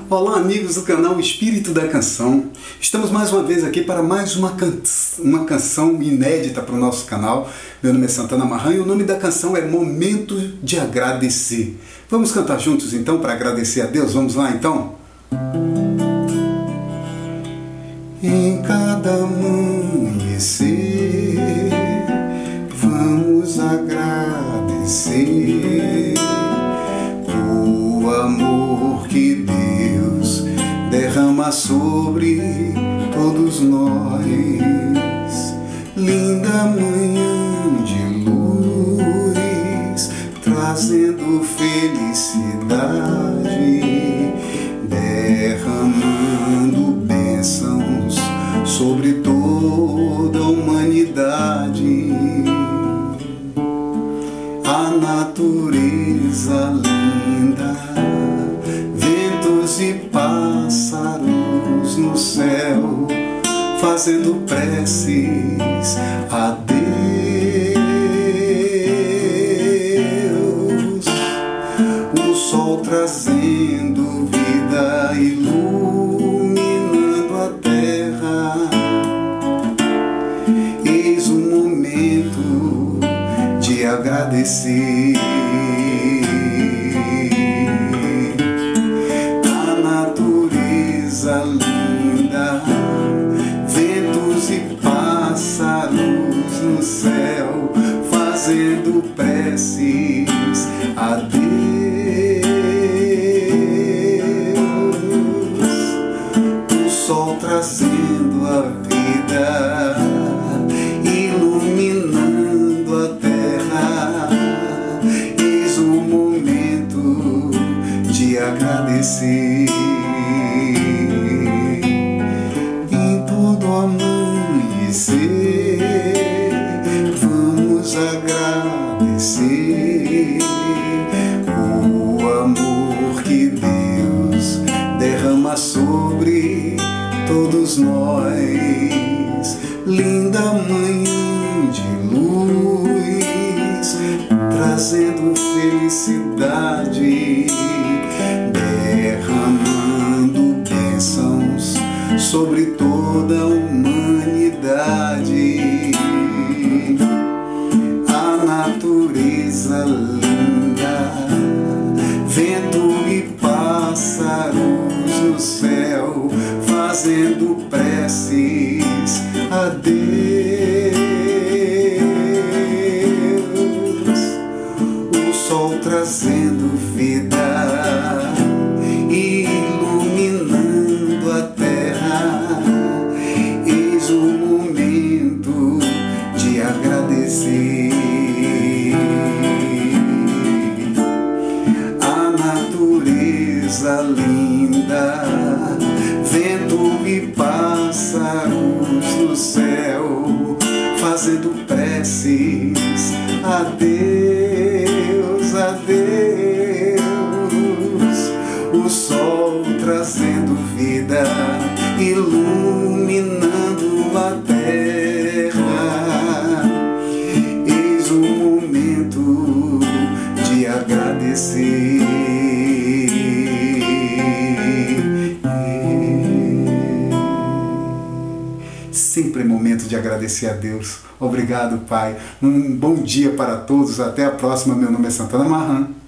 Olá, amigos do canal Espírito da Canção. Estamos mais uma vez aqui para mais uma canção inédita para o nosso canal. Meu nome é Santana Marran e o nome da canção é Momento de Agradecer. Vamos cantar juntos então para agradecer a Deus? Vamos lá então? Em cada amanhecer, vamos agradecer o amor que Deus derrama sobre todos nós. Linda manhã de luz, trazendo felicidade, derramando bênçãos sobre toda a humanidade. A natureza linda, ventos e pássaros no céu, fazendo preces a Deus. O sol trazendo vida, iluminando a terra. Eis o momento de agradecer. A natureza linda, ventos e pássaros no céu, fazendo preces a Deus. O sol trazendo a vida, iluminando a terra. Eis o momento de agradecer. Em todo amanhecer, vamos agradecer o amor que Deus derrama sobre todos nós. Linda manhã de luz, trazendo felicidade, derramando bênçãos sobre toda a humanidade. A natureza linda, vento e pássaros no céu, fazendo preces a Deus. O sol trazendo vida, iluminando a terra. Eis o momento de agradecer. A natureza linda, vento e pássaros no céu, fazendo preces a Deus, a Deus. O sol trazendo vida, iluminando a terra. Eis o momento de agradecer. Sempre é momento de agradecer a Deus. Obrigado, Pai. Um bom dia para todos. Até a próxima. Meu nome é Santana Marran.